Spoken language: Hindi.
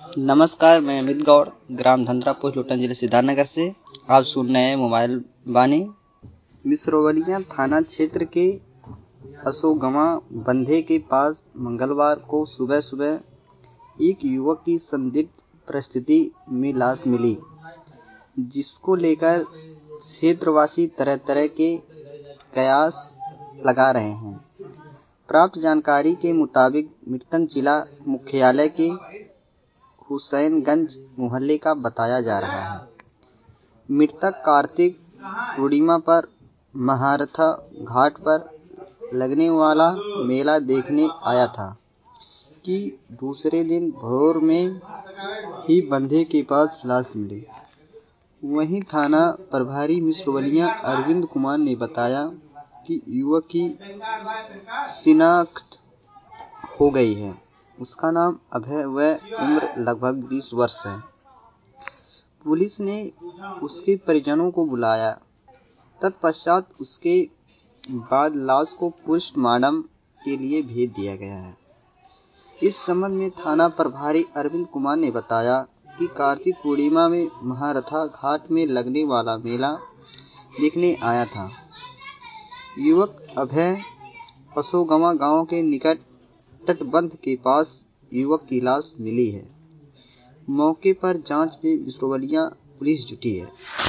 नमस्कार, मैं अमित गौड़, ग्राम धंधरा पोस्ट लोटन जिले सिद्धार्थनगर से। आप सुन रहे हैं मोबाइल वाणी। मिसरौलियां थाना क्षेत्र के अशोकगवा बंधे के पास मंगलवार को सुबह सुबह एक युवक की संदिग्ध परिस्थिति में लाश मिली, जिसको लेकर क्षेत्रवासी तरह तरह के कयास लगा रहे हैं। प्राप्त जानकारी के मुताबिक मृतक जिला मुख्यालय के हुसैनगंज मोहल्ले का बताया जा रहा है। मृतक कार्तिक पूर्णिमा पर महारथा घाट पर लगने वाला मेला देखने आया था कि दूसरे दिन भोर में ही बंधे के पास लाश मिली। वहीं थाना प्रभारी मिसरौलियां अरविंद कुमार ने बताया कि युवक की शिनाख्त हो गई है। उसका नाम अभय व उम्र लगभग 20 वर्ष है। पुलिस ने उसके परिजनों को बुलाया। तत्पश्चात उसके बाद लाश को पोस्टमार्टम के लिए भेज दिया गया है। इस संबंध में थाना प्रभारी अरविंद कुमार ने बताया कि कार्तिक पूर्णिमा में महारथा घाट में लगने वाला मेला देखने आया था। युवक अभय अशोकगवा गांव के निकट तटबंध के पास युवक की लाश मिली है। मौके पर जांच में मिसरौलियां पुलिस जुटी है।